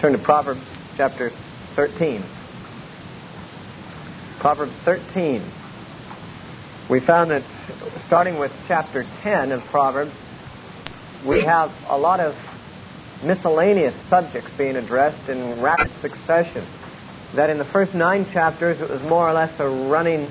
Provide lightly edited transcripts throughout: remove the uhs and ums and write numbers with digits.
Turn to Proverbs chapter 13. Proverbs 13. We found that starting with chapter 10 of Proverbs, we have a lot of miscellaneous subjects being addressed in rapid succession. That in the first 9 chapters it was more or less a running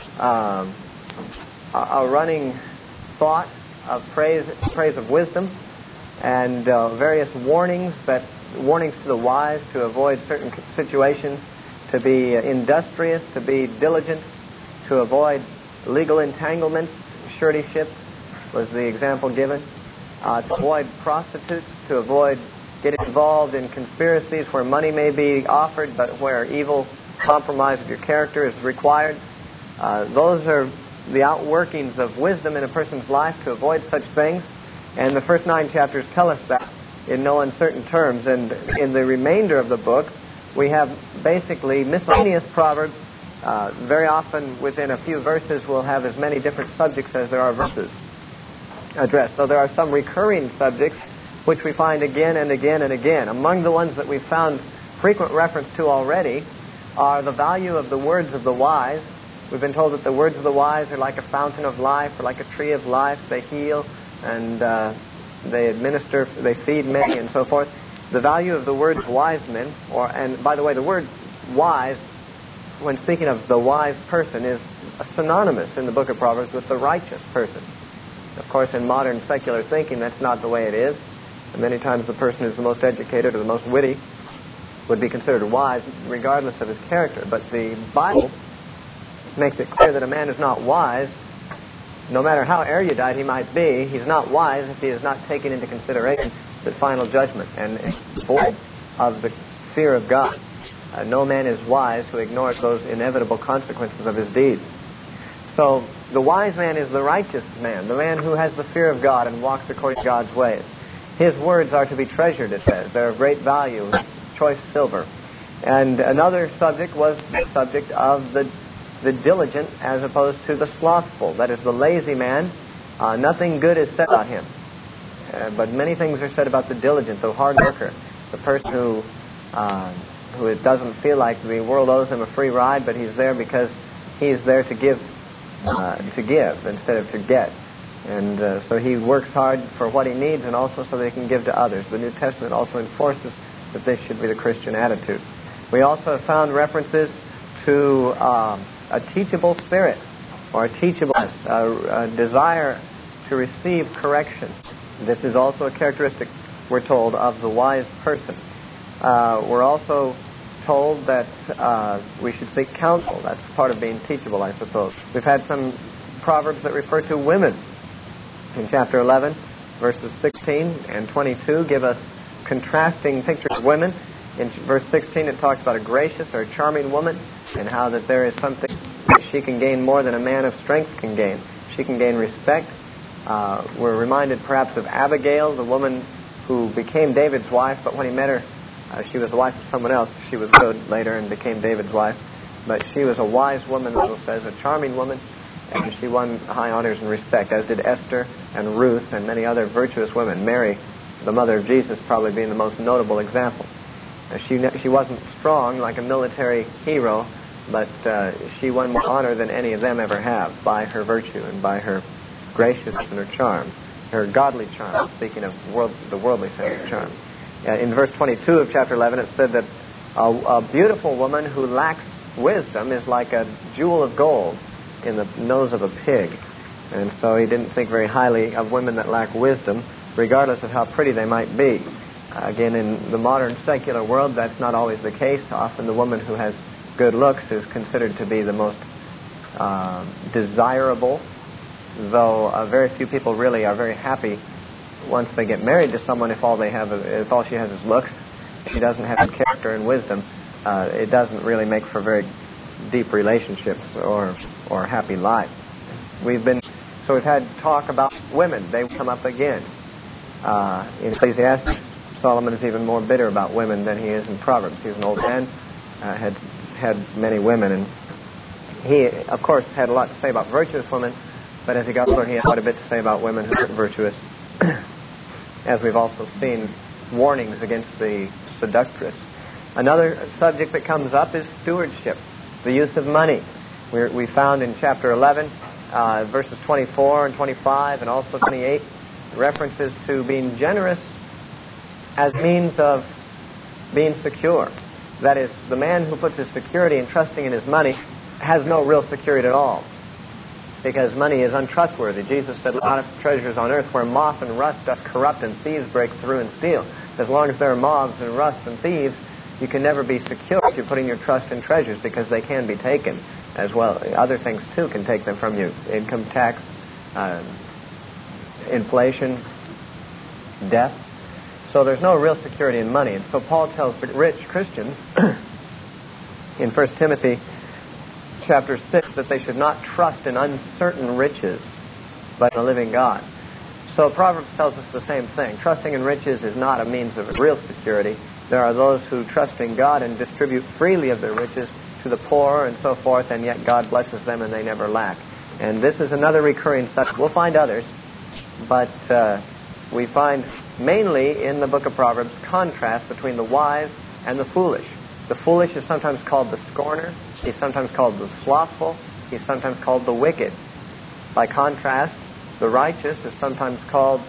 thought of praise of wisdom, and various warnings to the wise to avoid certain situations, to be industrious, to be diligent, to avoid legal entanglements. Suretyship was the example given. To avoid prostitutes, to avoid getting involved in conspiracies where money may be offered but where evil compromise of your character is required. Those are the outworkings of wisdom in a person's life, to avoid such things. And the first 9 chapters tell us that in no uncertain terms. And in the remainder of the book, we have basically miscellaneous proverbs. Very often within a few verses we'll have as many different subjects as there are verses addressed. So there are some recurring subjects which we find again and again and again. Among the ones that we've found frequent reference to already are the value of the words of the wise. We've been told that the words of the wise are like a fountain of life, or like a tree of life. They heal and they administer, they feed many, and so forth. The value of the words of wise men, and by the way, the word wise, when speaking of the wise person, is synonymous in the book of Proverbs with the righteous person. Of course, in modern secular thinking, that's not the way it is. And many times the person who's the most educated or the most witty would be considered wise, regardless of his character. But the Bible makes it clear that a man is not wise, no matter how erudite he might be. He's not wise if he is not taken into consideration the final judgment and void of the fear of God. No man is wise who ignores those inevitable consequences of his deeds. So the wise man is the righteous man, the man who has the fear of God and walks according to God's ways. His words are to be treasured, it says. They're of great value, choice silver. And another subject was the subject of the diligent as opposed to the slothful. That is, the lazy man. Nothing good is said about him. But many things are said about the diligent, the hard worker, the person who it doesn't feel like the world owes him a free ride, but he's there because he's there to give instead of to get. And so he works hard for what he needs and also so that he can give to others. The New Testament also enforces that this should be the Christian attitude. We also have found references to a teachable spirit, or a teachableness, a desire to receive correction. This is also a characteristic, we're told, of the wise person. We're also told that we should seek counsel. That's part of being teachable, I suppose. We've had some proverbs that refer to women. In chapter 11, verses 16 and 22 give us contrasting pictures of women. In verse 16 it talks about a gracious or a charming woman, and how that there is something that she can gain more than a man of strength can gain. She can gain respect. We're reminded perhaps of Abigail, the woman who became David's wife, but when he met her, she was the wife of someone else. She was good later and became David's wife. But she was a wise woman, the Bible says, a charming woman, and she won high honors and respect, as did Esther and Ruth and many other virtuous women. Mary, the mother of Jesus, probably being the most notable example. She wasn't strong like a military hero, but she won more honor than any of them ever have by her virtue and by her graciousness and her charm, her godly charm, speaking of the worldly sense of charm. In verse 22 of chapter 11 it said that a beautiful woman who lacks wisdom is like a jewel of gold in the nose of a pig. And so he didn't think very highly of women that lack wisdom, regardless of how pretty they might be. Again, in the modern secular world, that's not always the case. Often the woman who has good looks is considered to be the most desirable, though very few people really are very happy once they get married to someone if all she has is looks. If she doesn't have character and wisdom, it doesn't really make for very deep relationships or happy life. We've had talk about women. They come up again. In Ecclesiastes, Solomon is even more bitter about women than he is in Proverbs. He's an old man, had many women, and he, of course, had a lot to say about virtuous women, but as he got older, he had quite a bit to say about women who weren't virtuous. As we've also seen warnings against the seductress. Another subject that comes up is stewardship, the use of money. We found in chapter 11, verses 24 and 25, and also 28, references to being generous as means of being secure. That is, the man who puts his security in trusting in his money has no real security at all, because money is untrustworthy. Jesus said, "Lay out treasures on earth where moth and rust doth corrupt and thieves break through and steal." As long as there are moths and rust and thieves, you can never be secure if you're putting your trust in treasures, because they can be taken as well. Other things, too, can take them from you. Income tax, inflation, death. So there's no real security in money. And so Paul tells rich Christians in 1 Timothy chapter 6 that they should not trust in uncertain riches, but in the living God. So Proverbs tells us the same thing. Trusting in riches is not a means of real security. There are those who trust in God and distribute freely of their riches to the poor and so forth, and yet God blesses them and they never lack. And this is another recurring subject. We'll find others, but we find mainly in the book of Proverbs contrast between the wise and the foolish. The foolish is sometimes called the scorner. He's sometimes called the slothful. He's sometimes called the wicked. By contrast, the righteous is sometimes called,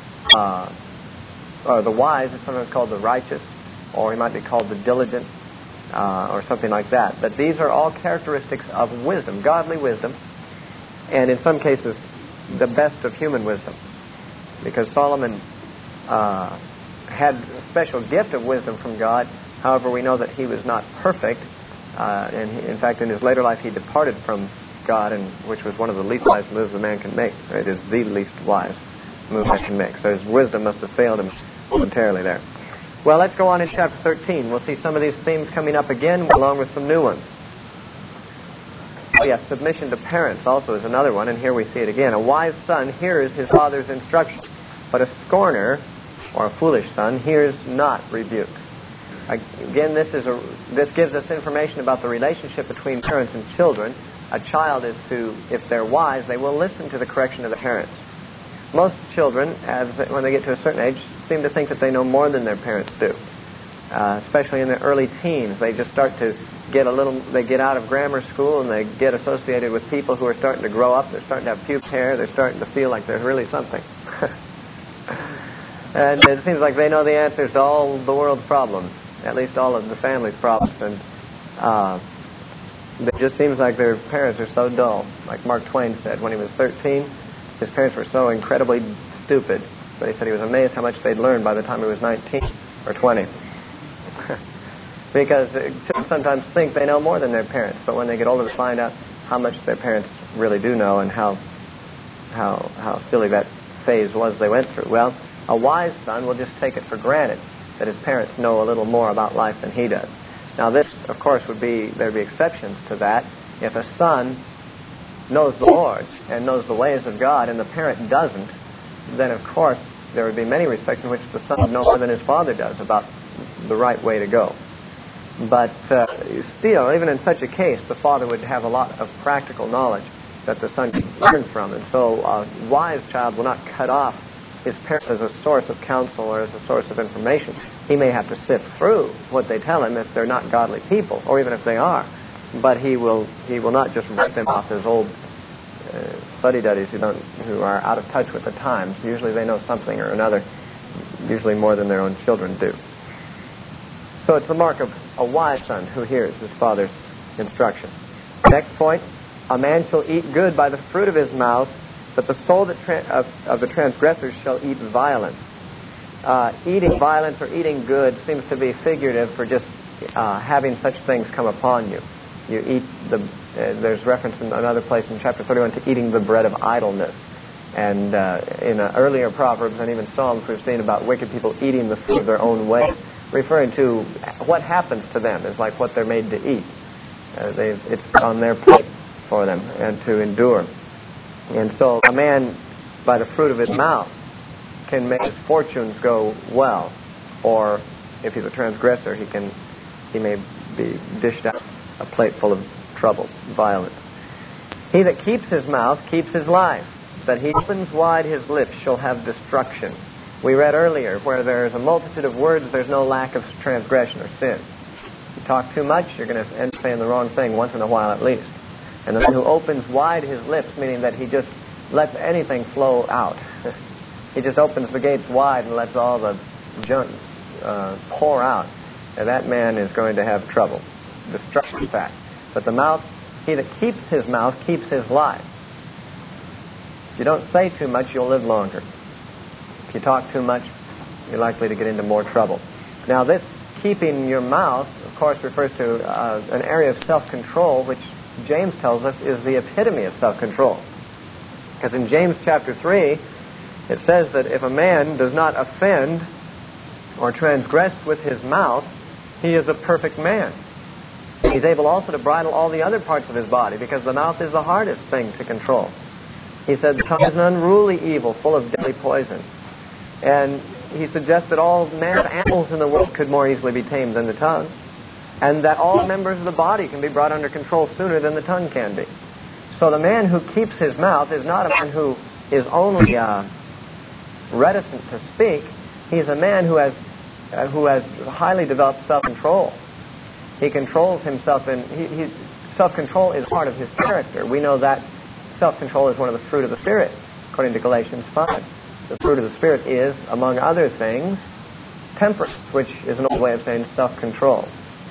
or the wise is sometimes called the righteous, or he might be called the diligent, or something like that. But these are all characteristics of wisdom, godly wisdom, and in some cases, the best of human wisdom. Because Solomon had a special gift of wisdom from God. However, we know that he was not perfect, and in fact, in his later life, he departed from God, and which was one of the least wise moves a man can make. It is the least wise move man can make. So his wisdom must have failed him momentarily there. Well, let's go on in chapter 13. We'll see some of these themes coming up again, along with some new ones. Oh, yes, submission to parents also is another one, and here we see it again. A wise son hears his father's instruction, but a scorner, or a foolish son, hears not rebuke. Again, this gives us information about the relationship between parents and children. A child is to, if they're wise, they will listen to the correction of the parents. Most children, when they get to a certain age, seem to think that they know more than their parents do. Especially in their early teens, they just start to they get out of grammar school and they get associated with people who are starting to grow up. They're starting to have pubic hair. They're starting to feel like they're really something. And it seems like they know the answers to all the world's problems, at least all of the family's problems. And it just seems like their parents are so dull. Like Mark Twain said, when he was 13, his parents were so incredibly stupid. But he said he was amazed how much they'd learned by the time he was 19 or 20. Because children sometimes think they know more than their parents, but when they get older, they find out how much their parents really do know and how silly that phase was they went through. Well, a wise son will just take it for granted that his parents know a little more about life than he does. Now this, of course, there'd be exceptions to that. If a son knows the Lord and knows the ways of God and the parent doesn't, then of course there would be many respects in which the son would know more than his father does about the right way to go. But still, even in such a case, the father would have a lot of practical knowledge that the son could learn from. And so a wise child will not cut off his parents as a source of counsel or as a source of information. He may have to sift through what they tell him if they're not godly people, or even if they are. But he will not just write them off as old fuddy-duddies who are out of touch with the times. Usually they know something or another, usually more than their own children do. So it's the mark of a wise son who hears his father's instruction. Next point, a man shall eat good by the fruit of his mouth, but the soul of the transgressors shall eat violence. Eating violence or eating good seems to be figurative for just having such things come upon you. You eat there's reference in another place in chapter 31 to eating the bread of idleness. And in earlier Proverbs and even Psalms, we've seen about wicked people eating the fruit of their own way, referring to what happens to them is like what they're made to eat. It's on their plate for them and to endure. And so a man, by the fruit of his mouth, can make his fortunes go well. Or if he's a transgressor, he may be dished out a plate full of trouble, violence. He that keeps his mouth keeps his life, but he opens wide his lips shall have destruction. We read earlier, where there's a multitude of words, there's no lack of transgression or sin. If you talk too much, you're going to end up saying the wrong thing once in a while at least. And the man who opens wide his lips, meaning that he just lets anything flow out. He just opens the gates wide and lets all the junk pour out. And that man is going to have trouble. Destruction fact. But the mouth, he that keeps his mouth keeps his life. If you don't say too much, you'll live longer. If you talk too much, you're likely to get into more trouble. Now, this keeping your mouth, of course, refers to an area of self-control, which James tells us is the epitome of self-control. Because in James chapter 3, it says that if a man does not offend or transgress with his mouth, he is a perfect man. He's able also to bridle all the other parts of his body, because the mouth is the hardest thing to control. He said the tongue is an unruly evil, full of deadly poison. And he suggests that all manner of animals in the world could more easily be tamed than the tongue, and that all members of the body can be brought under control sooner than the tongue can be. So the man who keeps his mouth is not a man who is only reticent to speak. He's a man who has highly developed self-control. He controls himself, and self-control is part of his character. We know that self-control is one of the fruit of the Spirit, according to Galatians 5. The fruit of the Spirit is, among other things, temperance, which is an old way of saying self-control.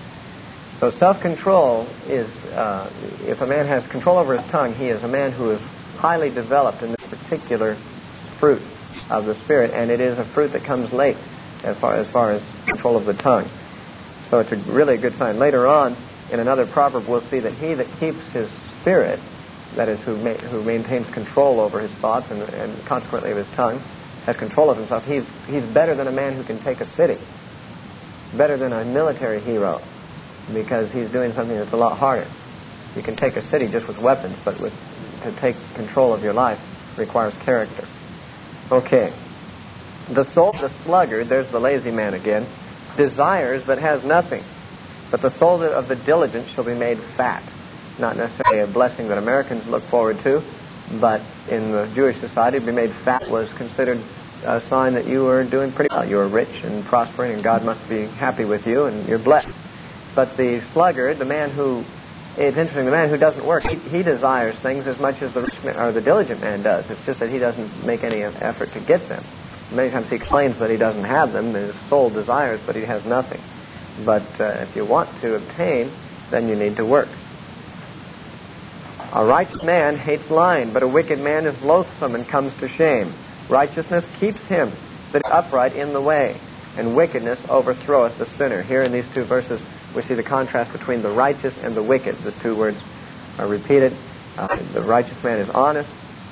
So self-control is, if a man has control over his tongue, he is a man who is highly developed in this particular fruit of the Spirit, and it is a fruit that comes late as far as control of the tongue. So it's really a good sign. Later on, in another proverb, we'll see that he that keeps his spirit, that is, who maintains control over his thoughts and consequently of his tongue, has control of himself, he's better than a man who can take a city, better than a military hero, because he's doing something that's a lot harder. You can take a city just with weapons, but to take control of your life requires character. Okay. The soul of the sluggard, there's the lazy man again, desires but has nothing. But the soul of the diligent shall be made fat. Not necessarily a blessing that Americans look forward to, but in the Jewish society, to be made fat was considered a sign that you were doing pretty well. You were rich and prospering, and God must be happy with you, and you're blessed. But the sluggard, the man who, it's interesting, the man who doesn't work, he desires things as much as the rich man, or the diligent man does. It's just that he doesn't make any effort to get them. Many times he claims that he doesn't have them, his soul desires, but he has nothing. But if you want to obtain, then you need to work. A righteous man hates lying, but a wicked man is loathsome and comes to shame. Righteousness keeps him that is upright in the way, and wickedness overthroweth the sinner. Here in these two verses, we see the contrast between the righteous and the wicked. The two words are repeated. The righteous man is honest.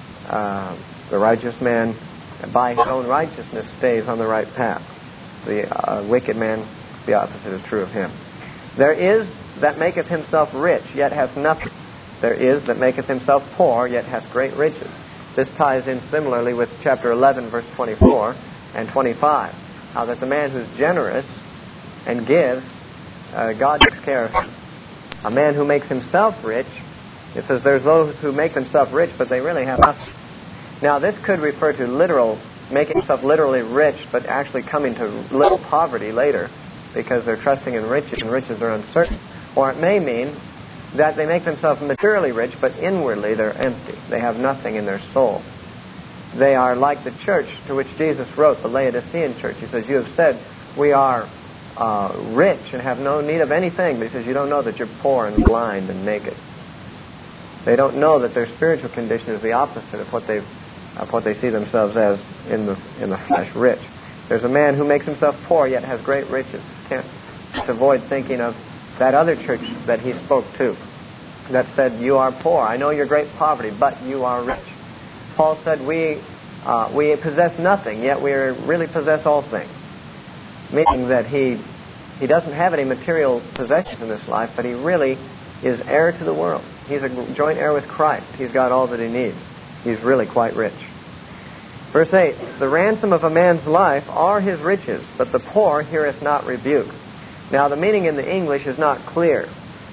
The righteous man, by his own righteousness, stays on the right path. The wicked man, the opposite is true of him. There is that maketh himself rich, yet hath nothing. There is that maketh himself poor, yet hath great riches. This ties in similarly with chapter 11, verse 24 and 25. How that the man who's generous and gives, God takes care of him. A man who makes himself rich, it says there's those who make themselves rich, but they really have nothing. Now, this could refer to making himself literally rich, but actually coming to little poverty later, because they're trusting in riches, and riches are uncertain. Or it may mean that they make themselves materially rich, but inwardly they're empty. They have nothing in their soul. They are like the church to which Jesus wrote, the Laodicean church. He says, you have said, we are rich and have no need of anything, but he says, you don't know that you're poor and blind and naked. They don't know that their spiritual condition is the opposite of what they see themselves as in the flesh, rich. There's a man who makes himself poor, yet has great riches. Can't avoid thinking of that other church that he spoke to, that said, you are poor. I know your great poverty, but you are rich. Paul said, we possess nothing, yet we really possess all things. Meaning that he doesn't have any material possessions in this life, but he really is heir to the world. He's a joint heir with Christ. He's got all that he needs. He's really quite rich. Verse 8, the ransom of a man's life are his riches, but the poor heareth not rebuke. Now, the meaning in the English is not clear.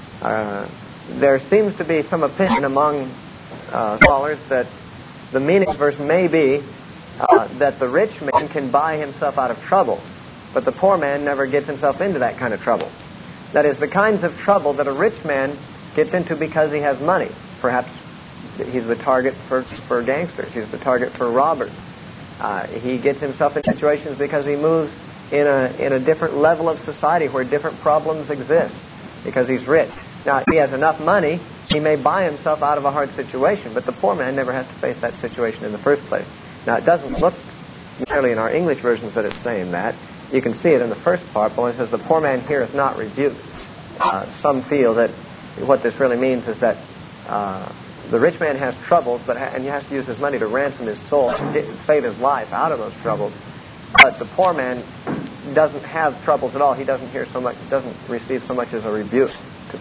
There seems to be some opinion among scholars that the meaning of the verse may be that the rich man can buy himself out of trouble, but the poor man never gets himself into that kind of trouble. That is, the kinds of trouble that a rich man gets into because he has money. Perhaps he's the target for gangsters. He's the target for robbers. He gets himself in situations because he moves in a different level of society where different problems exist because he's rich. Now, if he has enough money, he may buy himself out of a hard situation, but the poor man never has to face that situation in the first place. Now, it doesn't look necessarily in our English versions that it's saying that. You can see it in the first part, but when it says the poor man here is not rebuked. Some feel that what this really means is that the rich man has troubles, and he has to use his money to ransom his soul, save his life out of those troubles. But the poor man doesn't have troubles at all. He doesn't receive so much as a rebuke, to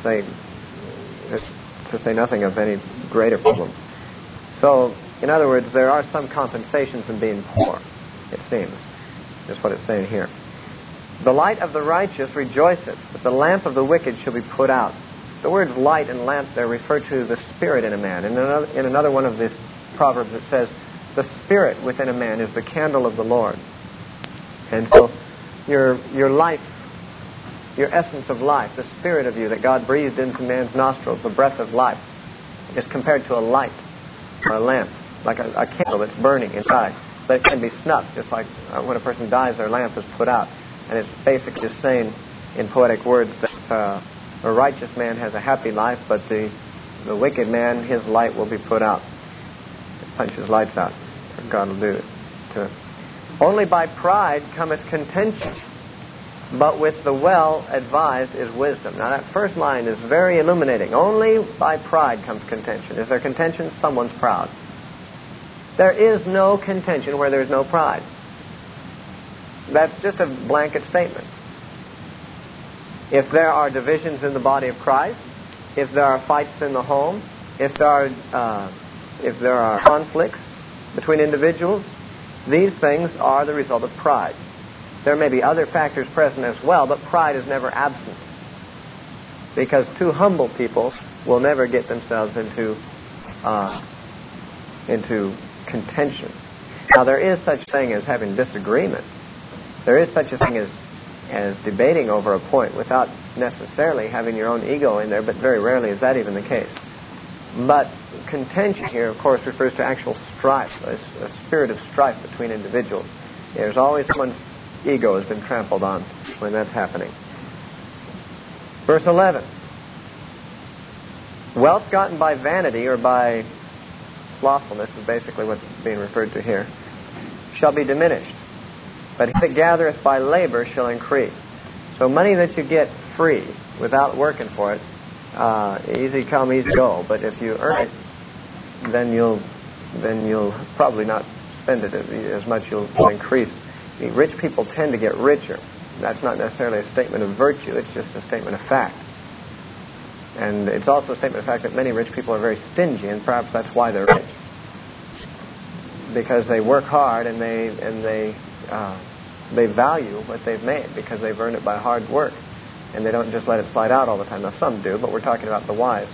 say nothing of any greater problem. So, in other words, there are some compensations in being poor, it seems. That's what it's saying here. The light of the righteous rejoiceth, but the lamp of the wicked shall be put out. The words light and lamp there refer to the spirit in a man. In another one of these proverbs it says, the spirit within a man is the candle of the Lord. And so your life, your essence of life, the spirit of you that God breathed into man's nostrils, the breath of life, is compared to a light or a lamp, like a candle that's burning inside. But it can be snuffed, just like when a person dies, their lamp is put out. And it's basically just saying in poetic words that a righteous man has a happy life, but the wicked man, his light will be put out. Punch his lights out. God will do it to it. Only by pride cometh contention, but with the well-advised is wisdom. Now that first line is very illuminating. Only by pride comes contention. Is there contention? Someone's proud. There is no contention where there is no pride. That's just a blanket statement. If there are divisions in the body of Christ, if there are fights in the home, if there are conflicts between individuals, these things are the result of pride. There may be other factors present as well, but pride is never absent. Because two humble people will never get themselves into contention. Now, there is such thing as having disagreement. There is such a thing as debating over a point without necessarily having your own ego in there, but very rarely is that even the case. But contention here, of course, refers to actual strife, a spirit of strife between individuals. There's always someone's ego has been trampled on when that's happening. Verse 11. Wealth gotten by vanity or by slothfulness is basically what's being referred to here, shall be diminished. But he that gathereth by labor shall increase. So money that you get free without working for it, easy come, easy go. But if you earn it, then you'll probably not spend it as much. You'll increase. Rich people tend to get richer. That's not necessarily a statement of virtue. It's just a statement of fact. And it's also a statement of fact that many rich people are very stingy, and perhaps that's why they're rich, because they work hard and they value what they've made because they've earned it by hard work, and they don't just let it slide out all the time. Now some do, but we're talking about the wise.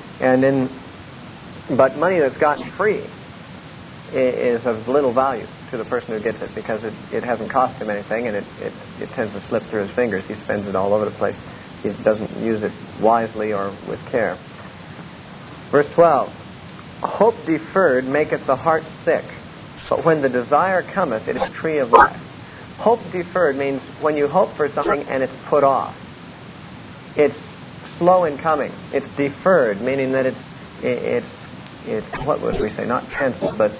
But money that's gotten free is of little value to the person who gets it because it hasn't cost him anything, and it tends to slip through his fingers. He spends it all over the place. He doesn't use it wisely or with care. Verse 12. Hope deferred maketh the heart sick, but when the desire cometh, it is a tree of life. Hope deferred means when you hope for something and it's put off. It's slow in coming. It's deferred, meaning that it's what would we say? Not canceled, but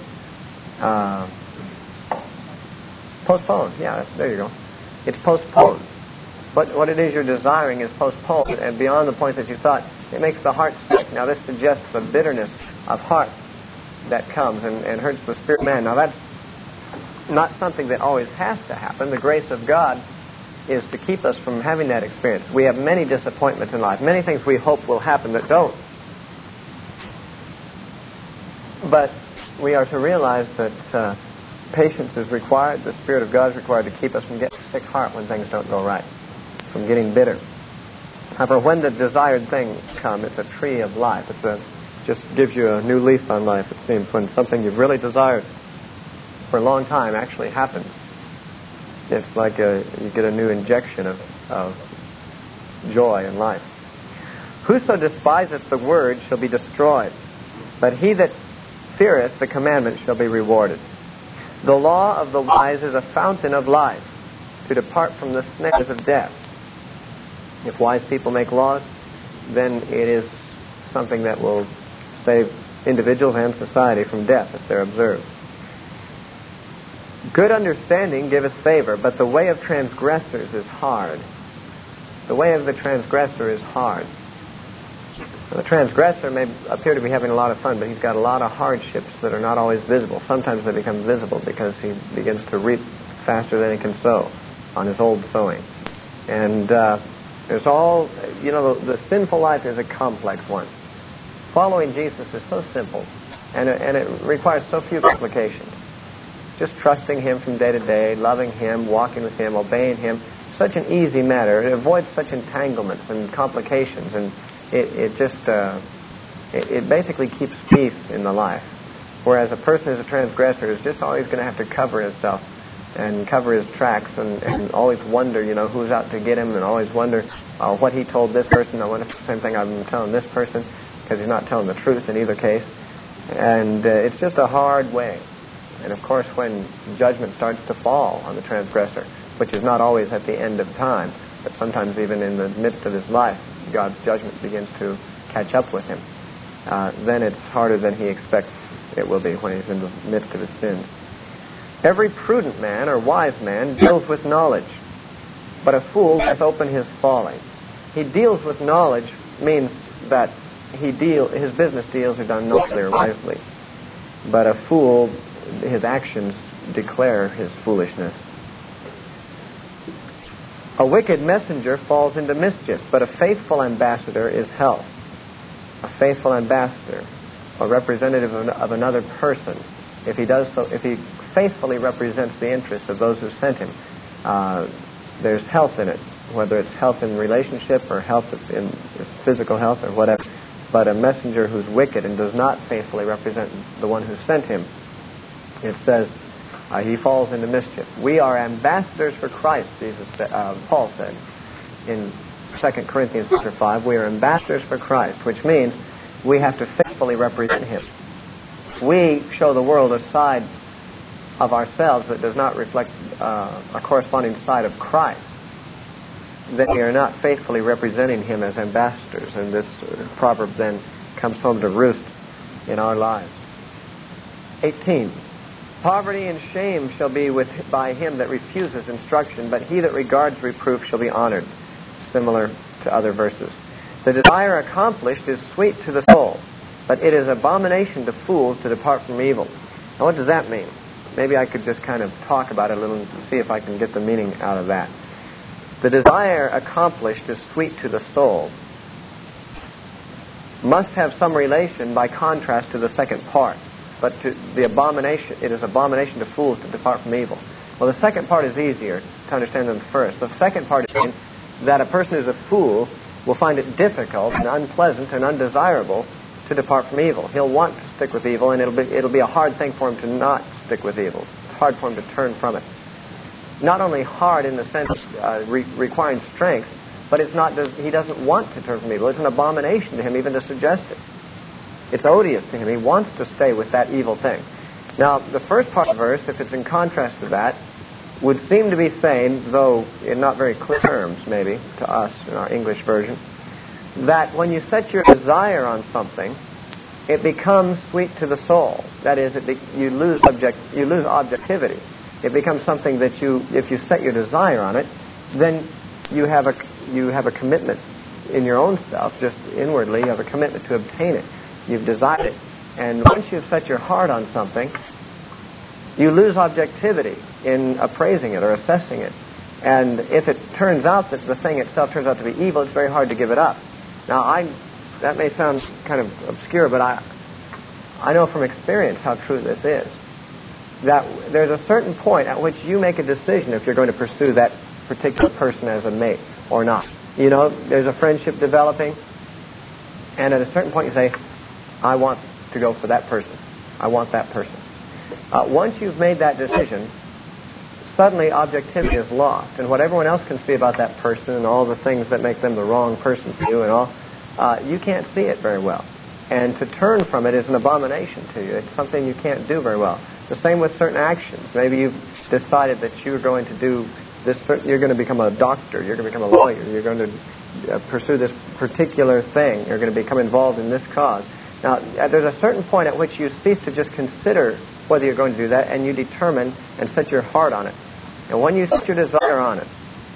postponed. Yeah, there you go. It's postponed. But what it is you're desiring is postponed, and beyond the point that you thought. It makes the heart sick. Now this suggests a bitterness of heart that comes and hurts the spirit of man. Now that's not something that always has to happen. The grace of God is to keep us from having that experience. We have many disappointments in life, many things we hope will happen that don't. But we are to realize that patience is required. The Spirit of God is required to keep us from getting a sick heart when things don't go right, from getting bitter. However, when the desired things come, it's a tree of life. Just gives you a new leaf on life, it seems, when something you've really desired for a long time actually happens. It's like you get a new injection of joy in life. Whoso despiseth the word shall be destroyed, but he that feareth the commandment shall be rewarded. The law of the wise is a fountain of life, to depart from the snares of death. If wise people make laws, then it is something that will save individuals and society from death if they're observed. Good understanding giveth favor, but the way of transgressors is hard. The way of the transgressor is hard. The transgressor may appear to be having a lot of fun, but he's got a lot of hardships that are not always visible. Sometimes they become visible because he begins to reap faster than he can sow on his old sowing. And there's all, the sinful life is a complex one. Following Jesus is so simple, and it requires so few complications. Just trusting Him from day to day, loving Him, walking with Him, obeying Him. Such an easy matter. It avoids such entanglements and complications, and it basically keeps peace in the life. Whereas a person who's a transgressor is just always going to have to cover himself and cover his tracks and always wonder, who's out to get him, and always wonder what he told this person. I wonder if it's the same thing I'm telling this person, because he's not telling the truth in either case. And it's just a hard way. And of course, when judgment starts to fall on the transgressor, which is not always at the end of time, but sometimes even in the midst of his life, God's judgment begins to catch up with him. Then it's harder than he expects it will be when he's in the midst of his sins. Every prudent man or wise man deals with knowledge, but a fool hath opened his folly. He deals with knowledge means that his business deals are done nobly or wisely. But a fool, his actions declare his foolishness. A wicked messenger falls into mischief, but a faithful ambassador is health. A faithful ambassador, a representative of another person, if he faithfully represents the interests of those who sent him, there's health in it, whether it's health in relationship or health in physical health or whatever. But a messenger who's wicked and does not faithfully represent the one who sent him, it says, he falls into mischief. We are ambassadors for Christ, Paul said in 2 Corinthians chapter 5. We are ambassadors for Christ, which means we have to faithfully represent Him. We show the world a side of ourselves that does not reflect a corresponding side of Christ. That we are not faithfully representing Him as ambassadors, and this proverb then comes home to roost in our lives. 18. Poverty and shame shall be by him that refuses instruction, but he that regards reproof shall be honored. Similar to other verses. The desire accomplished is sweet to the soul, but it is abomination to fools to depart from evil. Now what does that mean? Maybe I could just kind of talk about it a little and see if I can get the meaning out of that. The desire accomplished is sweet to the soul must have some relation by contrast to the second part. But to the abomination, it is abomination to fools to depart from evil. Well, the second part is easier to understand than the first. The second part is that a person who's a fool will find it difficult and unpleasant and undesirable to depart from evil. He'll want to stick with evil, and it'll be a hard thing for him to not stick with evil. It's hard for him to turn from it. Not only hard in the sense of requiring strength, but he doesn't want to turn from evil. It's an abomination to him even to suggest it. It's odious to him. He wants to stay with that evil thing. Now, the first part of the verse, if it's in contrast to that, would seem to be saying, though in not very clear terms maybe to us in our English version, that when you set your desire on something, it becomes sweet to the soul. That is, you lose objectivity. It becomes something that if you set your desire on it, then you have a commitment in your own self, just inwardly, you have a commitment to obtain it. You've desired it. And once you've set your heart on something, you lose objectivity in appraising it or assessing it. And if it turns out that the thing itself turns out to be evil, it's very hard to give it up. Now, that may sound kind of obscure, but I know from experience how true this is. That there's a certain point at which you make a decision if you're going to pursue that particular person as a mate or not. There's a friendship developing, and at a certain point you say, I want to go for that person. I want that person. Once you've made that decision, suddenly objectivity is lost, and what everyone else can see about that person and all the things that make them the wrong person to you and all, you can't see it very well. And to turn from it is an abomination to you. It's something you can't do very well. The same with certain actions. Maybe you've decided that you're going to do this. You're going to become a doctor. You're going to become a lawyer. You're going to pursue this particular thing. You're going to become involved in this cause. Now, there's a certain point at which you cease to just consider whether you're going to do that, and you determine and set your heart on it. And when you set your desire on it,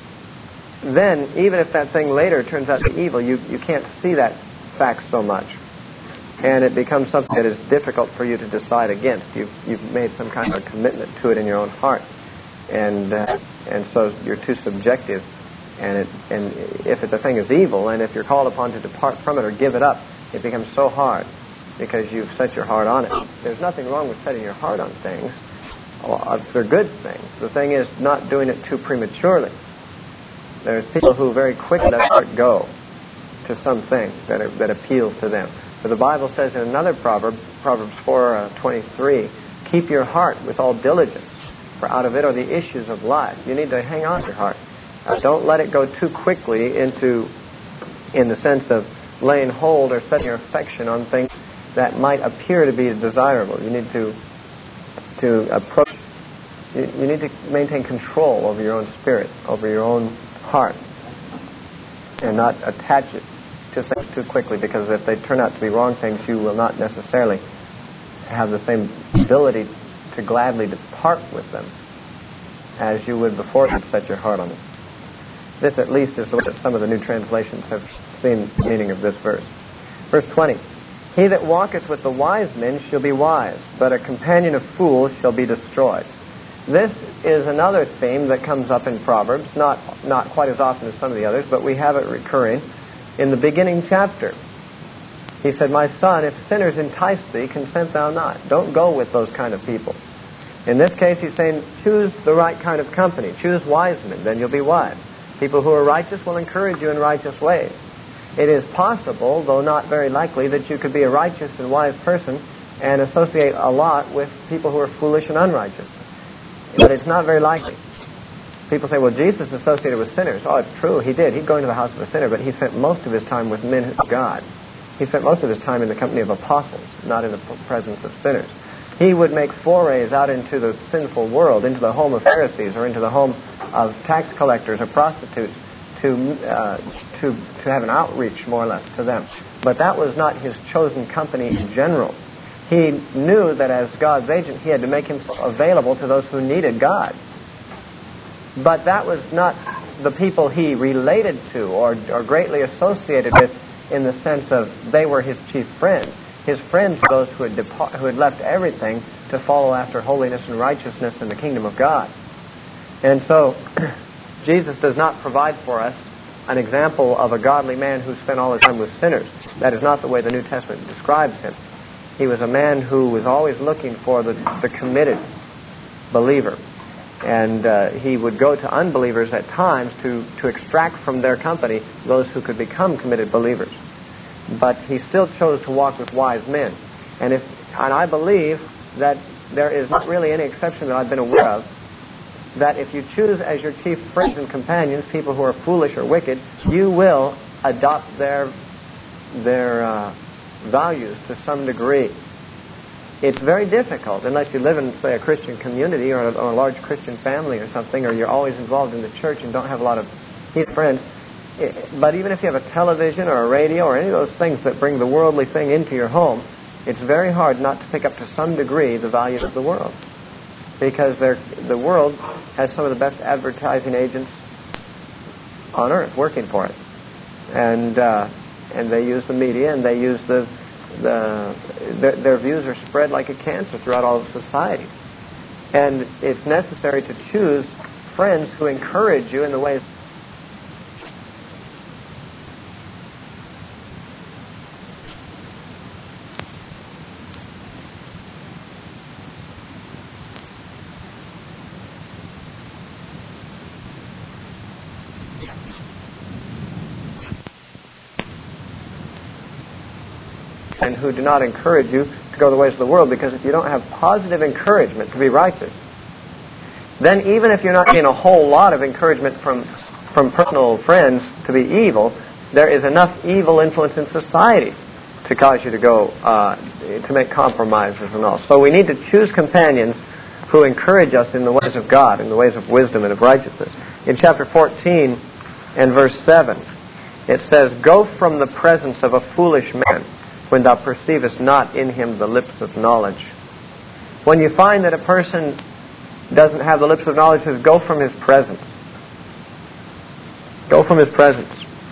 then even if that thing later turns out to be evil, you can't see that fact so much. And it becomes something that is difficult for you to decide against. You've made some kind of commitment to it in your own heart. And so you're too subjective. And if the thing is evil, and if you're called upon to depart from it or give it up, it becomes so hard because you've set your heart on it. There's nothing wrong with setting your heart on things. They're good things. The thing is not doing it too prematurely. There's people who very quickly let their heart go to something that appeals to them. But the Bible says in another proverb, Proverbs 4:23, keep your heart with all diligence, for out of it are the issues of life. You need to hang on to your heart. Don't let it go too quickly in the sense of laying hold or setting your affection on things that might appear to be desirable. You need to approach. You need to maintain control over your own spirit, over your own heart, and not attach it to things too quickly, because if they turn out to be wrong things, you will not necessarily have the same ability to gladly depart with them as you would before you set your heart on them. This at least is the way that some of the new translations have seen the meaning of this verse. Verse 20, he that walketh with the wise men shall be wise, but a companion of fools shall be destroyed. This is another theme that comes up in Proverbs, not quite as often as some of the others, but we have it recurring. In the beginning chapter, he said, my son, if sinners entice thee, consent thou not. Don't go with those kind of people. In this case, he's saying, choose the right kind of company. Choose wise men, then you'll be wise. People who are righteous will encourage you in righteous ways. It is possible, though not very likely, that you could be a righteous and wise person and associate a lot with people who are foolish and unrighteous. But it's not very likely. People say, well, Jesus associated with sinners. Oh, it's true, he did. He'd go into the house of a sinner, but he spent most of his time with men of God. He spent most of his time in the company of apostles, not in the presence of sinners. He would make forays out into the sinful world, into the home of Pharisees or into the home of tax collectors or prostitutes to have an outreach, more or less, to them. But that was not his chosen company in general. He knew that as God's agent, he had to make himself available to those who needed God. But that was not the people he related to or greatly associated with in the sense of they were his chief friends. His friends were those who had left everything to follow after holiness and righteousness in the kingdom of God. And so, Jesus does not provide for us an example of a godly man who spent all his time with sinners. That is not the way the New Testament describes him. He was a man who was always looking for the committed believer. And he would go to unbelievers at times to extract from their company those who could become committed believers. But he still chose to walk with wise men. And I believe that there is not really any exception that I've been aware of, that if you choose as your chief friends and companions people who are foolish or wicked, you will adopt their values to some degree. It's very difficult, unless you live in, say, a Christian community or a large Christian family or something, or you're always involved in the church and don't have a lot of friends. But even if you have a television or a radio or any of those things that bring the worldly thing into your home, it's very hard not to pick up to some degree the values of the world. Because the world has some of the best advertising agents on earth working for it. And they use the media, and they use their views are spread like a cancer throughout all of society. And it's necessary to choose friends who encourage you in the ways and who do not encourage you to go the ways of the world, because if you don't have positive encouragement to be righteous, then even if you're not getting a whole lot of encouragement from personal friends to be evil, there is enough evil influence in society to cause you to go, to make compromises and all. So we need to choose companions who encourage us in the ways of God, in the ways of wisdom and of righteousness. In chapter 14 and verse 7, it says, "Go from the presence of a foolish man, when thou perceivest not in him the lips of knowledge." When you find that a person doesn't have the lips of knowledge, it says, go from his presence. Go from his presence.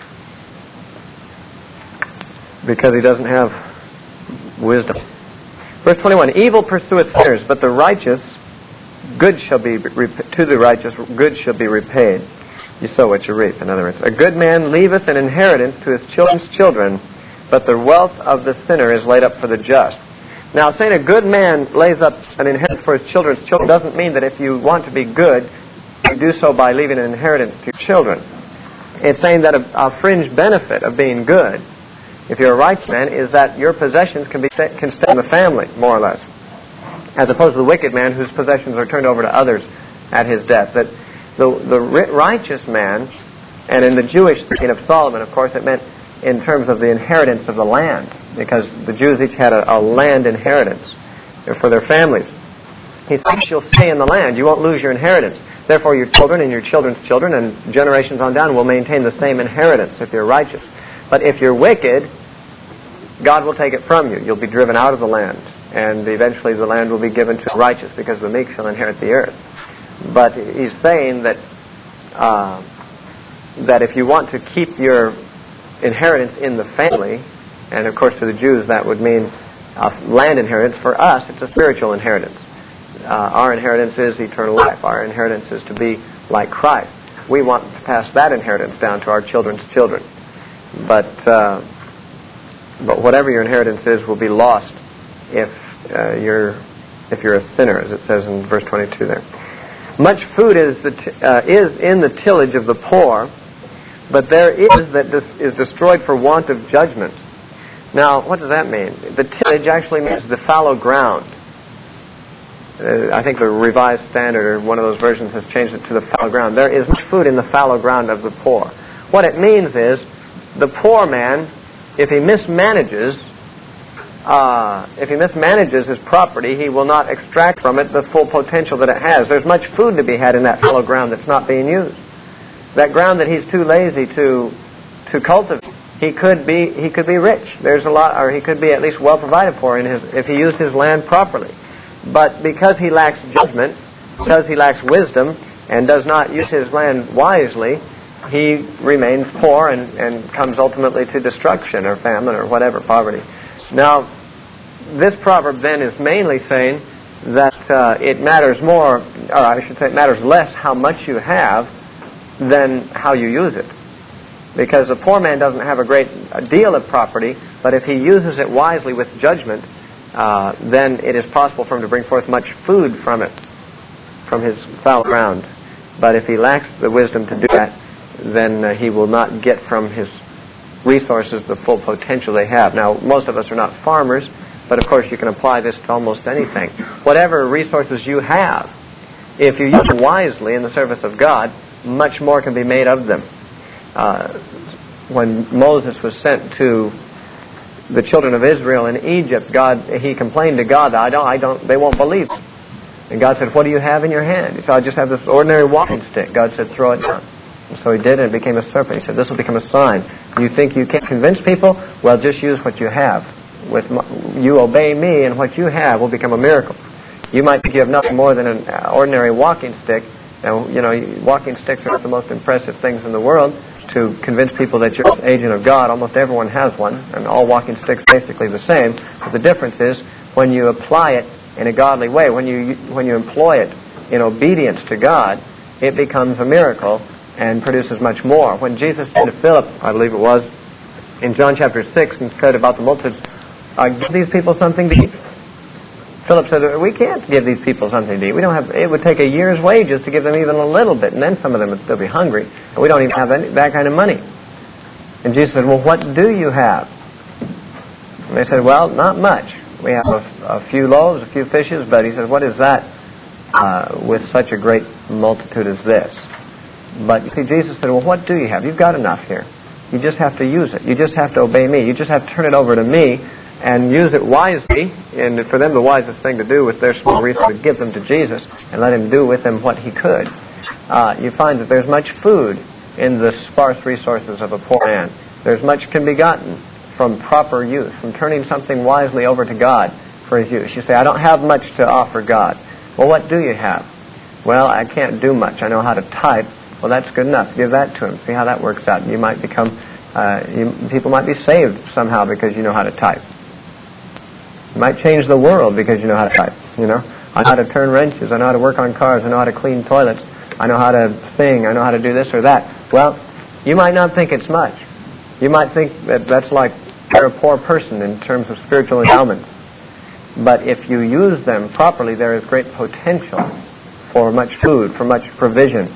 Because he doesn't have wisdom. Verse 21, "Evil pursueth sinners, but the righteous, good shall be to the righteous, good shall be repaid. You sow what you reap." In other words, "A good man leaveth an inheritance to his children's children, but the wealth of the sinner is laid up for the just." Now, saying a good man lays up an inheritance for his children's children doesn't mean that if you want to be good, you do so by leaving an inheritance to your children. It's saying that a fringe benefit of being good, if you're a righteous man, is that your possessions can stay in the family, more or less, as opposed to the wicked man whose possessions are turned over to others at his death. That the righteous man, and in the Jewish thinking of Solomon, of course, it meant in terms of the inheritance of the land, because the Jews each had a land inheritance for their families. He says, "You'll stay in the land. You won't lose your inheritance. Therefore, your children and your children's children and generations on down will maintain the same inheritance if you're righteous. But if you're wicked, God will take it from you. You'll be driven out of the land, and eventually the land will be given to the righteous, because the meek shall inherit the earth." But he's saying that that if you want to keep your inheritance in the family, and of course to the Jews that would mean land inheritance. For us, it's a spiritual inheritance. Our inheritance is eternal life. Our inheritance is to be like Christ. We want to pass that inheritance down to our children's children. But whatever your inheritance is will be lost if you're a sinner, as it says in verse 22 there. "Much food is in the tillage of the poor, but there is that is destroyed for want of judgment." Now, what does that mean? The tillage actually means the fallow ground. I think the Revised Standard, or one of those versions, has changed it to the fallow ground. There is much food in the fallow ground of the poor. What it means is, the poor man, if he mismanages his property, he will not extract from it the full potential that it has. There's much food to be had in that fallow ground that's not being used. That ground that he's too lazy to cultivate, he could be rich. There's a lot, or he could be at least well provided for if he used his land properly. But because he lacks judgment, because he lacks wisdom, and does not use his land wisely, he remains poor and comes ultimately to destruction or famine or whatever, poverty. Now, this proverb then is mainly saying that it matters more, or I should say it matters less how much you have than how you use it. Because a poor man doesn't have a great deal of property, but if he uses it wisely with judgment, then it is possible for him to bring forth much food from it, from his fallow ground. But if he lacks the wisdom to do that, then he will not get from his resources the full potential they have. Now, most of us are not farmers, but of course you can apply this to almost anything. Whatever resources you have, if you use them wisely in the service of God, much more can be made of them. When Moses was sent to the children of Israel in Egypt, he complained to God, they won't believe. And God said, "What do you have in your hand?" He said, "I just have this ordinary walking stick." God said, "Throw it down." And so he did, and it became a serpent. He said, "This will become a sign. You think you can't convince people? Well, just use what you have. You obey me, and what you have will become a miracle. You might think you have nothing more than an ordinary walking stick. Now, walking sticks are not the most impressive things in the world to convince people that you're an agent of God. Almost everyone has one, and all walking sticks are basically the same. But the difference is when you apply it in a godly way, when you employ it in obedience to God, it becomes a miracle and produces much more. When Jesus said to Philip, I believe it was, in John chapter 6, and said about the multitudes, "Give these people something to eat." Philip said, "We can't give these people something to eat. It would take a year's wages to give them even a little bit, and then some of them would still be hungry. And we don't even have that kind of money." And Jesus said, "Well, what do you have?" And they said, well, not much. We have a few loaves, a few fishes, but he said, what is that with such a great multitude as this? But you see, Jesus said, well, what do you have? You've got enough here. You just have to use it. You just have to obey me. You just have to turn it over to me and use it wisely. And for them, the wisest thing to do with their small resources, give them to Jesus and let him do with them what he could. You find that there's much food in the sparse resources of a poor man. There's much can be gotten from proper use, from turning something wisely over to God for his use. You say, I don't have much to offer God. Well, what do you have? Well, I can't do much. I know how to type. Well, that's good enough. Give that to him. See how that works out. You might become, people might be saved somehow because you know how to type. You might change the world because you know how to type. You know, I know how to turn wrenches. I know how to work on cars. I know how to clean toilets. I know how to sing. I know how to do this or that. Well, you might not think it's much. You might think that that's like you're a poor person in terms of spiritual endowments. But if you use them properly, there is great potential for much food, for much provision,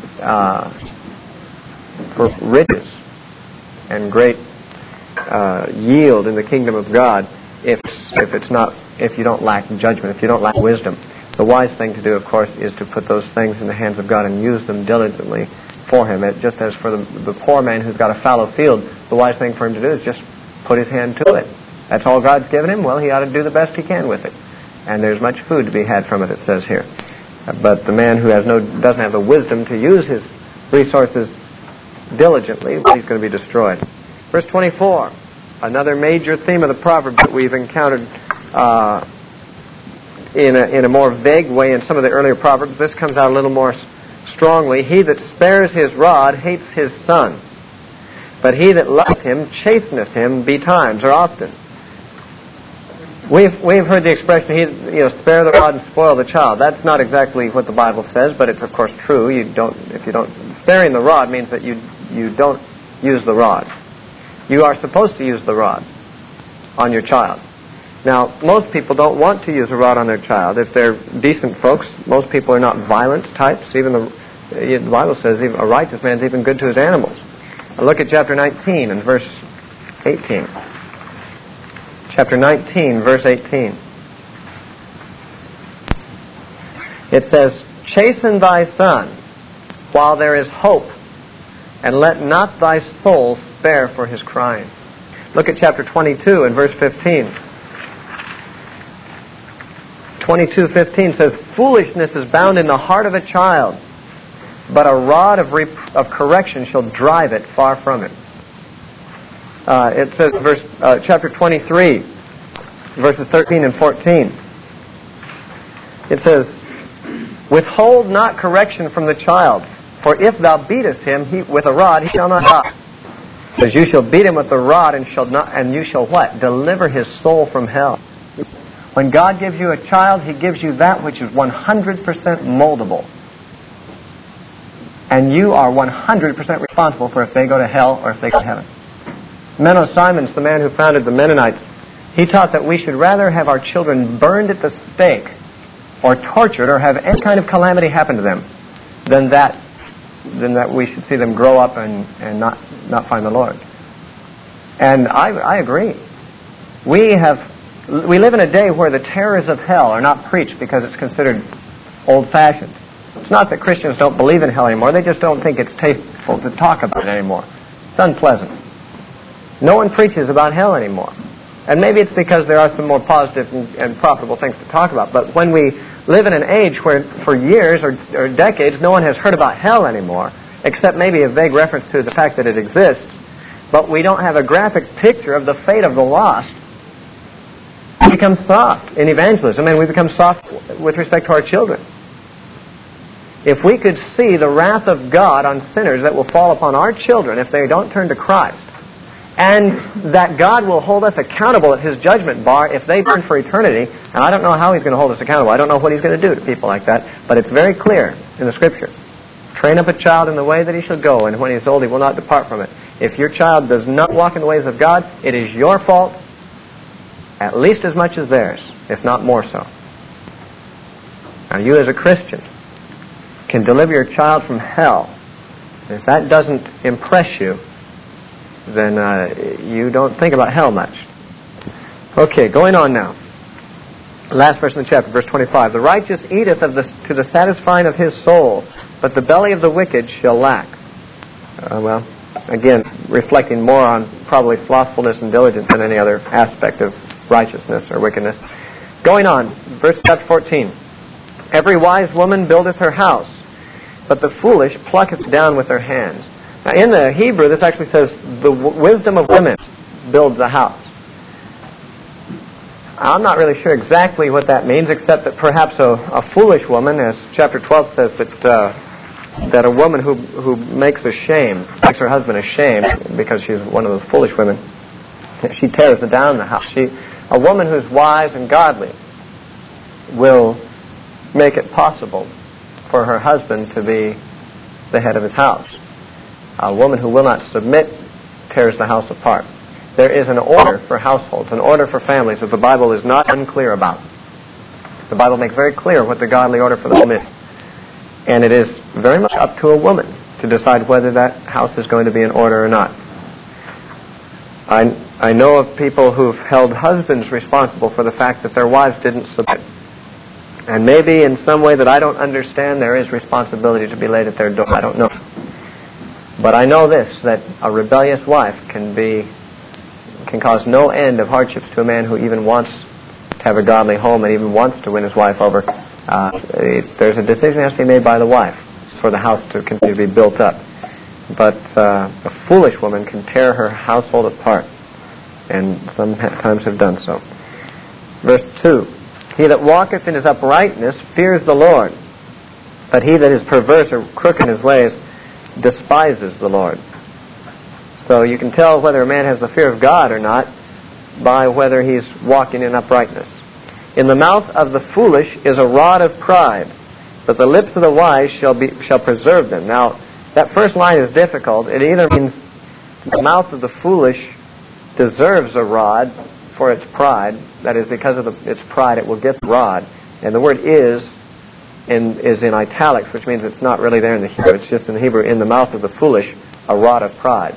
for riches, and great yield in the kingdom of God. If you don't lack judgment, if you don't lack wisdom. The wise thing to do, of course, is to put those things in the hands of God and use them diligently for him. Just as for the poor man who's got a fallow field, the wise thing for him to do is just put his hand to it. That's all God's given him. Well, he ought to do the best he can with it. And there's much food to be had from it, it says here. But the man who doesn't have the wisdom to use his resources diligently, well, he's going to be destroyed. Verse 24, another major theme of the proverb that we've encountered in a more vague way in some of the earlier proverbs. This comes out a little more strongly. He that spares his rod hates his son, but he that loveth him chasteneth him betimes, or often. We've heard the expression, spare the rod and spoil the child. That's not exactly what the Bible says, but it's of course true. Sparing the rod means that you don't use the rod. You are supposed to use the rod on your child. Now, most people don't want to use a rod on their child. If they're decent folks, most people are not violent types. Even the Bible says even a righteous man is even good to his animals. Look at chapter 19 and verse 18. Chapter 19, verse 18. It says, chasten thy son while there is hope, and let not thy soul spare for his crying. Look at chapter 22 and verse 15. 22:15 says, foolishness is bound in the heart of a child, but a rod of correction shall drive it far from him. It says, chapter 23, verses 13 and 14. It says, withhold not correction from the child, for if thou beatest him with a rod, he shall not die. It says, you shall beat him with the rod, and you shall what? Deliver his soul from hell. When God gives you a child, he gives you that which is 100% moldable. And you are 100% responsible for if they go to hell or if they go to heaven. Menno Simons, the man who founded the Mennonites, he taught that we should rather have our children burned at the stake or tortured or have any kind of calamity happen to them than that we should see them grow up and not find the Lord. And I agree. We live in a day where the terrors of hell are not preached because it's considered old-fashioned. It's not that Christians don't believe in hell anymore. They just don't think it's tasteful to talk about it anymore. It's unpleasant. No one preaches about hell anymore. And maybe it's because there are some more positive and profitable things to talk about. But when we live in an age where for years or decades no one has heard about hell anymore, except maybe a vague reference to the fact that it exists, but we don't have a graphic picture of the fate of the lost, we become soft in evangelism, and we become soft with respect to our children. If we could see the wrath of God on sinners that will fall upon our children if they don't turn to Christ, and that God will hold us accountable at His judgment bar if they burn for eternity, and I don't know how He's going to hold us accountable. I don't know what He's going to do to people like that, but it's very clear in the Scripture. Train up a child in the way that he shall go, and when he is old he will not depart from it. If your child does not walk in the ways of God, it is your fault at least as much as theirs, if not more so. Now you as a Christian can deliver your child from hell. And if that doesn't impress you, then you don't think about hell much. Okay, going on now. Last verse in the chapter, verse 25. The righteous eateth to the satisfying of his soul, but the belly of the wicked shall lack. Again, reflecting more on probably slothfulness and diligence than any other aspect of righteousness or wickedness. Going on, verse chapter 14. Every wise woman buildeth her house, but the foolish plucketh down with her hands. Now in the Hebrew, this actually says, the wisdom of women builds a house. I'm not really sure exactly what that means, except that perhaps a foolish woman, as chapter 12 says, that a woman who makes makes her husband ashamed because she's one of the foolish women, she tears down the house. A woman who's wise and godly will make it possible for her husband to be the head of his house. A woman who will not submit tears the house apart. There is an order for households, an order for families that the Bible is not unclear about. The Bible makes very clear what the godly order for the home is. And it is very much up to a woman to decide whether that house is going to be in order or not. I know of people who've held husbands responsible for the fact that their wives didn't submit. And maybe in some way that I don't understand, there is responsibility to be laid at their door. I don't know. But I know this, that a rebellious wife can cause no end of hardships to a man who even wants to have a godly home and even wants to win his wife over. There's a decision that has to be made by the wife for the house to continue to be built up. But a foolish woman can tear her household apart, and sometimes have done so. Verse 2, he that walketh in his uprightness fears the Lord, but he that is perverse or crooked in his ways despises the Lord. So you can tell whether a man has the fear of God or not by whether he's walking in uprightness. In the mouth of the foolish is a rod of pride, but the lips of the wise shall preserve them. Now, that first line is difficult. It either means the mouth of the foolish deserves a rod for its pride. That is, because of its pride, it will get the rod. And the word is in italics, which means it's not really there in the Hebrew. It's just in the Hebrew, in the mouth of the foolish, a rod of pride.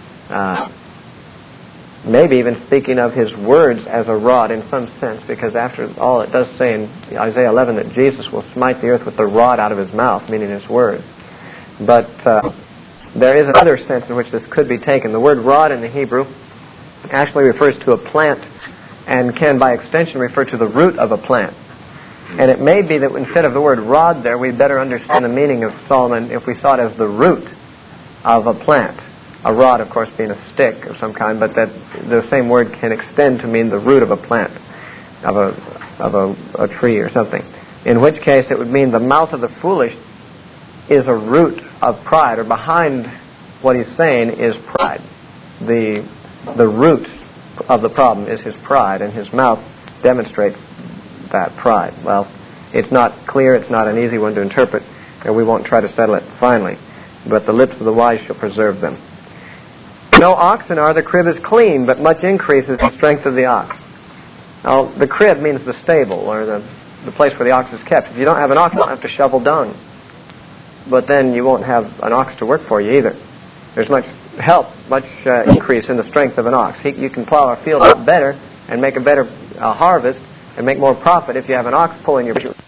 Maybe even speaking of his words as a rod in some sense, because after all, it does say in Isaiah 11 that Jesus will smite the earth with the rod out of his mouth, meaning his word. But there is another sense in which this could be taken. The word rod in the Hebrew actually refers to a plant and can by extension refer to the root of a plant. And it may be that instead of the word rod there, we'd better understand the meaning of Solomon if we saw it as the root of a plant. A rod, of course, being a stick of some kind, but that the same word can extend to mean the root of a plant, of a tree or something. In which case, it would mean the mouth of the foolish is a root of pride, or behind what he's saying is pride. The root of the problem is his pride, and his mouth demonstrates that pride. Well, it's not clear, it's not an easy one to interpret, and we won't try to settle it finally. But the lips of the wise shall preserve them. No oxen are, the crib is clean, but much increases the strength of the ox. Now, the crib means the stable, or the place where the ox is kept. If you don't have an ox, you don't have to shovel dung. But then you won't have an ox to work for you either. There's much help, much increase in the strength of an ox. You can plow a field out better and make a better harvest and make more profit if you have an ox pulling your field.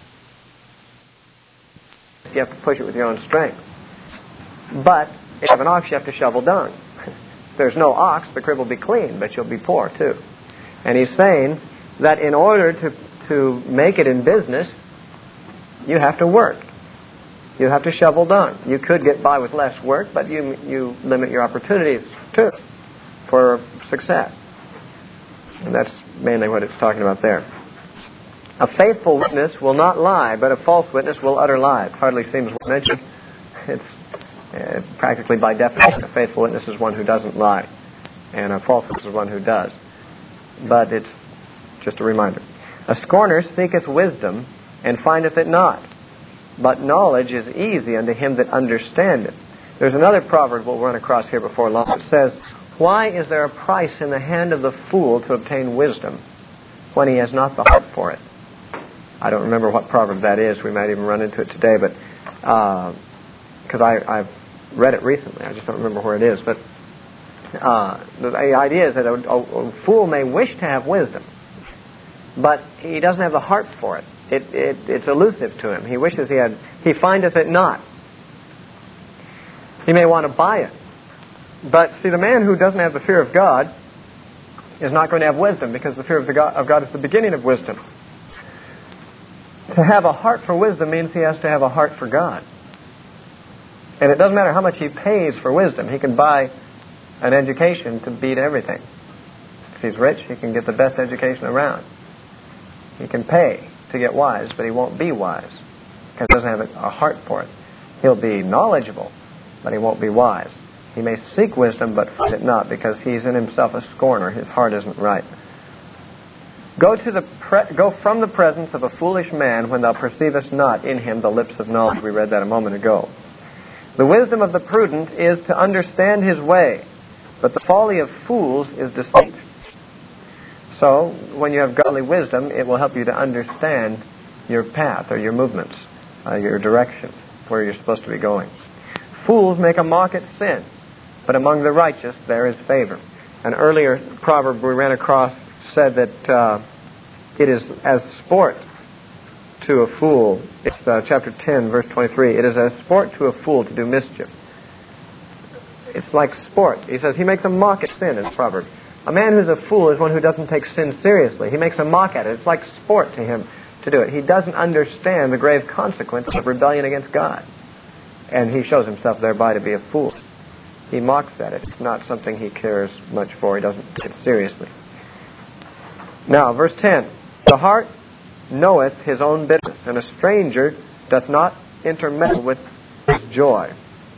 You have to push it with your own strength. But if you have an ox, you have to shovel dung. If there's no ox, the crib will be clean, but you'll be poor too. And he's saying that in order to make it in business, you have to work. You have to shovel dung. You could get by with less work, but you limit your opportunities too for success. And that's mainly what it's talking about there. A faithful witness will not lie, but a false witness will utter lies. Hardly seems worth mentioning. It's practically by definition, a faithful witness is one who doesn't lie, and a false witness is one who does. But it's just a reminder. A scorner seeketh wisdom, and findeth it not. But knowledge is easy unto him that understandeth. There's another proverb we'll run across here before long. It says, why is there a price in the hand of the fool to obtain wisdom, when he has not the heart for it? I don't remember what proverb that is. We might even run into it today, but because I've read it recently. I just don't remember where it is. But the idea is that a fool may wish to have wisdom. but he doesn't have the heart for it. It's elusive to him. He wishes he had. He findeth it not. He may want to buy it. But see, the man who doesn't have the fear of God is not going to have wisdom, because the fear of God is the beginning of wisdom. To have a heart for wisdom means he has to have a heart for God. And it doesn't matter how much he pays for wisdom. He can buy an education to beat everything. If he's rich, he can get the best education around. He can pay to get wise, but he won't be wise because he doesn't have a heart for it. He'll be knowledgeable, but he won't be wise. He may seek wisdom, but find it not, because he's in himself a scorner. His heart isn't right. Go from the presence of a foolish man when thou perceivest not in him the lips of knowledge. We read that a moment ago. The wisdom of the prudent is to understand his way, but the folly of fools is deceit. So, when you have godly wisdom, it will help you to understand your path or your movements, your direction, where you're supposed to be going. Fools make a mock at sin, but among the righteous there is favor. An earlier proverb we ran across said that it is as sport to a fool. It's chapter 10, verse 23. It is as sport to a fool to do mischief. It's like sport. He says he makes a mock at sin in the proverb. A man who's a fool is one who doesn't take sin seriously. He makes a mock at it. It's like sport to him to do it. He doesn't understand the grave consequences of rebellion against God. And he shows himself thereby to be a fool. He mocks at it. It's not something he cares much for. He doesn't take it seriously. Now, verse 10. The heart knoweth his own bitterness, and a stranger doth not intermeddle with his joy.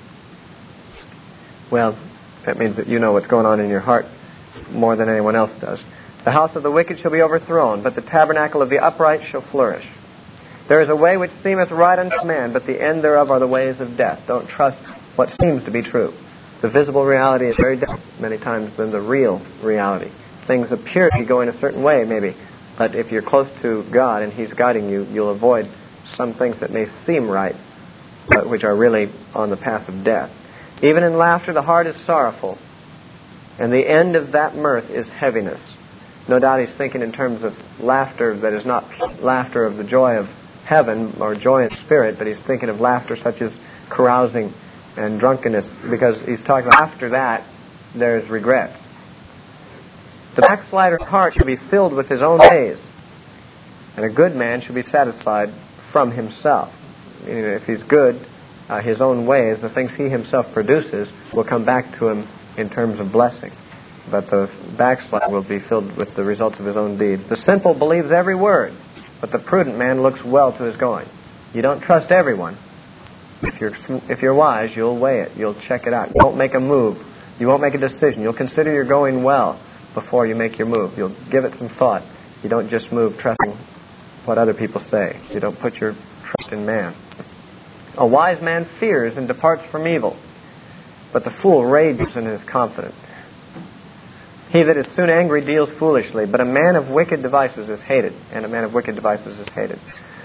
Well, that means that you know what's going on in your heart more than anyone else does. The house of the wicked shall be overthrown, but the tabernacle of the upright shall flourish. There is a way which seemeth right unto man, but the end thereof are the ways of death. Don't trust what seems to be true. The visible reality is very different many times than the real reality. Things appear to be going a certain way, maybe, but if you're close to God and He's guiding you, you'll avoid some things that may seem right, but which are really on the path of death. Even in laughter the heart is sorrowful, and the end of that mirth is heaviness. No doubt he's thinking in terms of laughter that is not laughter of the joy of heaven or joy in spirit, but he's thinking of laughter such as carousing and drunkenness, because he's talking about after that there's regrets. The backslider's heart should be filled with his own ways, and a good man should be satisfied from himself. If he's good, his own ways, the things he himself produces, will come back to him in terms of blessing. But the backslider will be filled with the results of his own deeds. The simple believes every word, but the prudent man looks well to his going. You don't trust everyone. If you're wise, you'll weigh it. You'll check it out. You won't make a move. You won't make a decision. You'll consider you're going well before you make your move. You'll give it some thought. You don't just move trusting what other people say. You don't put your trust in man. A wise man fears and departs from evil, but the fool rages and is confident. He that is soon angry deals foolishly, but a man of wicked devices is hated. And a man of wicked devices is hated.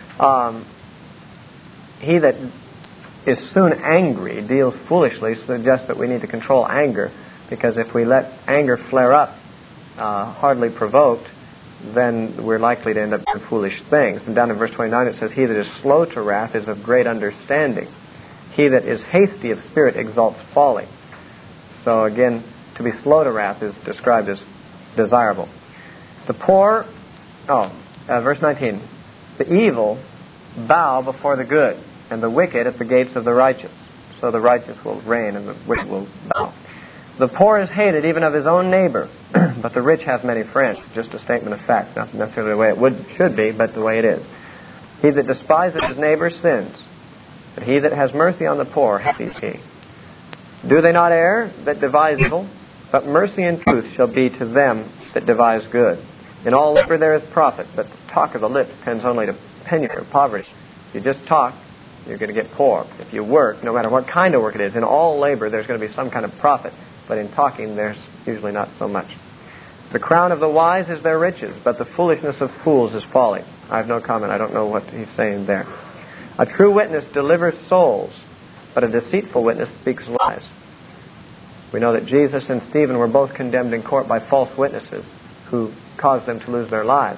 He that is soon angry deals foolishly suggests that we need to control anger, because if we let anger flare up, hardly provoked, then we're likely to end up doing foolish things. And down in verse 29 it says, he that is slow to wrath is of great understanding. He that is hasty of spirit exalts folly. So again, to be slow to wrath is described as desirable. The poor, verse 19, the evil bow before the good, and the wicked at the gates of the righteous. So the righteous will reign and the wicked will bow. The poor is hated even of his own neighbor, but the rich hath many friends. Just a statement of fact, not necessarily the way it should be, but the way it is. He that despises his neighbor sins, but he that has mercy on the poor, happy is he. Do they not err that devise evil? But mercy and truth shall be to them that devise good. In all labor there is profit, but the talk of the lips tends only to penury or poverty. If you just talk, you're going to get poor. If you work, no matter what kind of work it is, in all labor there's going to be some kind of profit, but in talking there's usually not so much. The crown of the wise is their riches, but the foolishness of fools is folly. I have no comment. I don't know what he's saying there. A true witness delivers souls, but a deceitful witness speaks lies. We know that Jesus and Stephen were both condemned in court by false witnesses who caused them to lose their lives.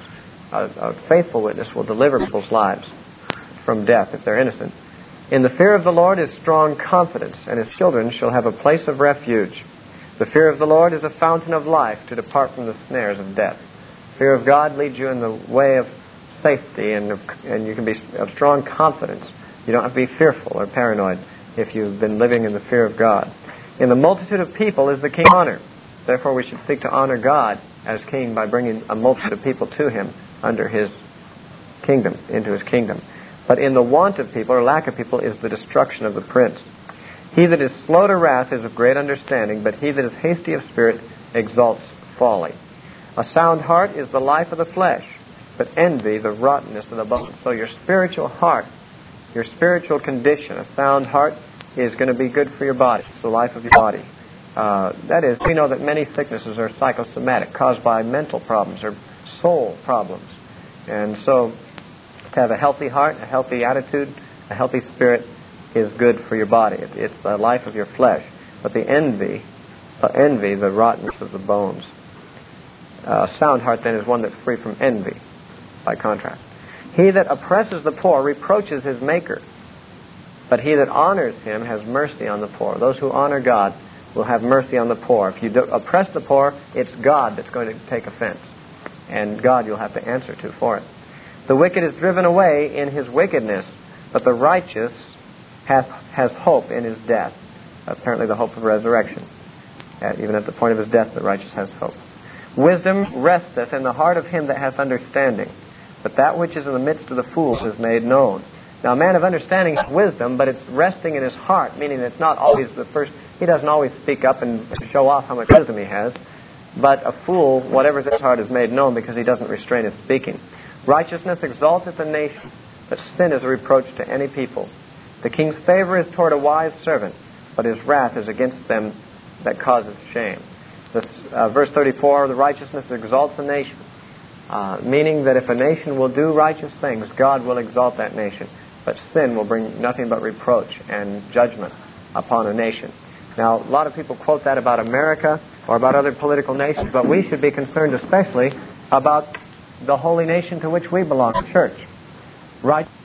a faithful witness will deliver people's lives from death if they're innocent. In the fear of the Lord is strong confidence, and his children shall have a place of refuge. The fear of the Lord is a fountain of life to depart from the snares of death. Fear of God leads you in the way of safety, and you can be of strong confidence. You don't have to be fearful or paranoid if you've been living in the fear of God. In the multitude of people is the King's honor. Therefore we should seek to honor God as King by bringing a multitude of people to him under his kingdom, into his kingdom. But in the want of people or lack of people is the destruction of the prince. He that is slow to wrath is of great understanding, but he that is hasty of spirit exalts folly. A sound heart is the life of the flesh, but envy the rottenness of the bones. So your spiritual heart, your spiritual condition, a sound heart is going to be good for your body. It's the life of your body. That is, we know that many sicknesses are psychosomatic, caused by mental problems or soul problems. And so to have a healthy heart, a healthy attitude, a healthy spirit is good for your body. It's the life of your flesh. But the envy, the rottenness of the bones. A sound heart then is one that's free from envy, by contrast. He that oppresses the poor reproaches his Maker, but he that honors him has mercy on the poor. Those who honor God will have mercy on the poor. If you oppress the poor, it's God that's going to take offense, and God you'll have to answer to for it. The wicked is driven away in his wickedness, but the righteous has hope in his death. Apparently the hope of resurrection. Even at the point of his death, the righteous has hope. Wisdom resteth in the heart of him that hath understanding, but that which is in the midst of the fools is made known. Now, a man of understanding has wisdom, but it's resting in his heart, meaning it's not always the first. He doesn't always speak up and show off how much wisdom he has. But a fool, whatever's in his heart is made known because he doesn't restrain his speaking. Righteousness exalteth a nation, but sin is a reproach to any people. The king's favor is toward a wise servant, but his wrath is against them that causeth shame. Verse 34, the righteousness exalts a nation, meaning that if a nation will do righteous things, God will exalt that nation. But sin will bring nothing but reproach and judgment upon a nation. Now, a lot of people quote that about America or about other political nations, but we should be concerned especially about the holy nation to which we belong, the church. Right?